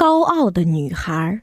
高傲的女孩。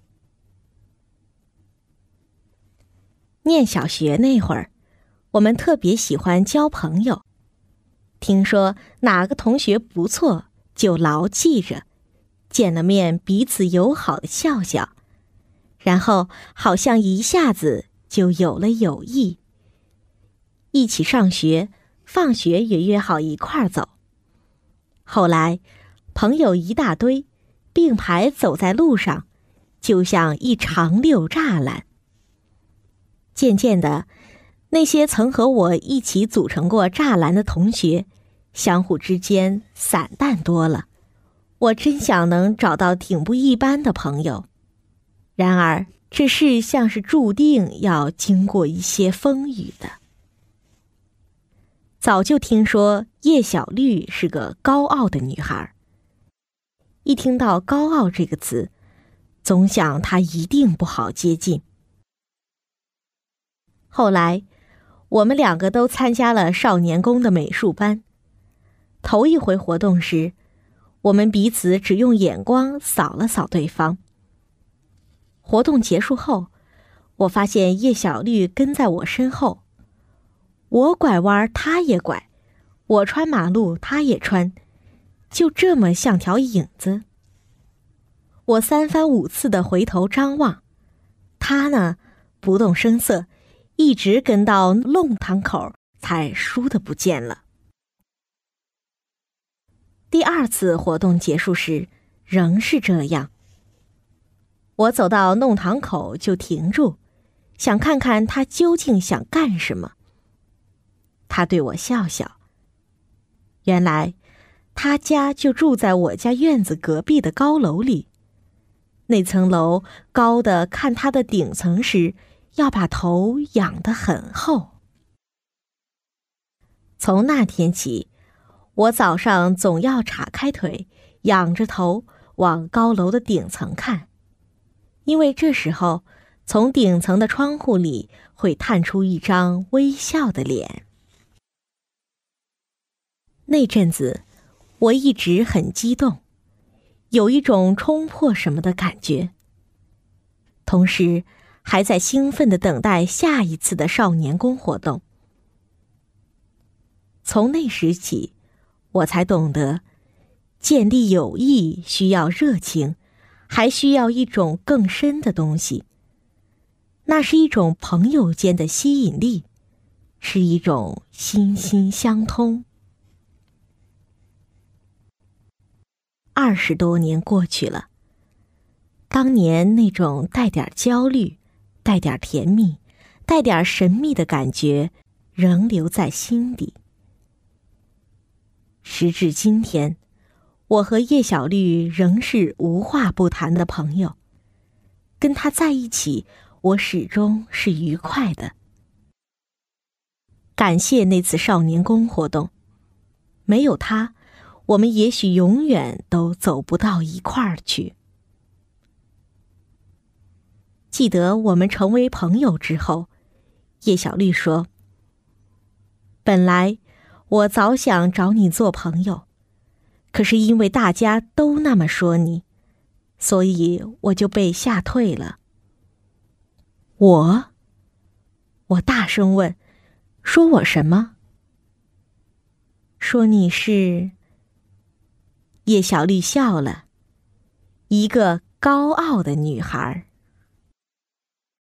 念小学那会儿，我们特别喜欢交朋友。听说哪个同学不错，就牢记着，见了面彼此友好的笑笑，然后好像一下子就有了友谊。一起上学，放学也约好一块儿走。后来，朋友一大堆，并排走在路上，就像一长溜栅栏。渐渐的，那些曾和我一起组成过栅栏的同学，相互之间散淡多了。我真想能找到挺不一般的朋友，然而这事像是注定要经过一些风雨的。早就听说叶小绿是个高傲的女孩，一听到高傲这个词，总想她一定不好接近。后来，我们两个都参加了少年宫的美术班。头一回活动时，我们彼此只用眼光扫了扫对方。活动结束后，我发现叶小绿跟在我身后，我拐弯她也拐，我穿马路她也穿，就这么像条影子。我三番五次地回头张望，她呢，不动声色，一直跟到弄堂口才倏地不见了。第二次活动结束时，仍是这样。我走到弄堂口就停住，想看看他究竟想干什么。他对我笑笑。原来，他家就住在我家院子隔壁的高楼里。那层楼高的看他的顶层时，要把头仰得很厚。从那天起，我早上总要岔开腿，仰着头往高楼的顶层看，因为这时候从顶层的窗户里会探出一张微笑的脸。那阵子，我一直很激动，有一种冲破什么的感觉，同时还在兴奋地等待下一次的少年宫活动。从那时起，我才懂得，建立友谊需要热情，还需要一种更深的东西。那是一种朋友间的吸引力，是一种心心相通。20多年过去了，当年那种带点焦虑、带点甜蜜、带点神秘的感觉，仍留在心底。时至今天，我和叶小绿仍是无话不谈的朋友。跟他在一起，我始终是愉快的。感谢那次少年宫活动，没有他，我们也许永远都走不到一块儿去。记得我们成为朋友之后，叶小绿说：“本来我早想找你做朋友，可是因为大家都那么说你，所以我就被吓退了。”我大声问：“说我什么？”说你是……叶小绿笑了，一个高傲的女孩。